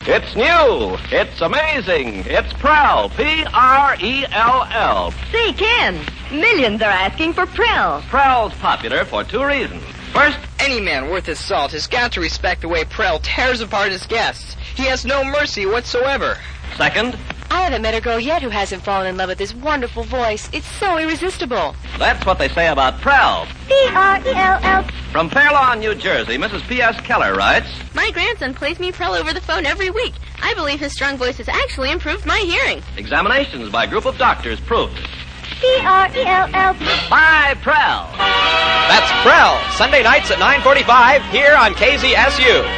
It's new. It's amazing. It's Prell. P-R-E-L-L. Say, Ken, millions are asking for Prell. Prell's popular for two reasons. First, any man worth his salt has got to respect the way Prell tears apart his guests. He has no mercy whatsoever. second, I haven't met a girl yet who hasn't fallen in love with his wonderful voice. It's so irresistible. that's what they say about Prell. P-R-E-L-L. From Fair Lawn, New Jersey, Mrs. P.S. Keller writes, My grandson plays me Prell over the phone every week. I believe his strong voice has actually improved my hearing. examinations by a group of doctors prove it. P-R-E-L-L. Buy Prell. That's Prell, Sunday nights at 9:45 here on KZSU.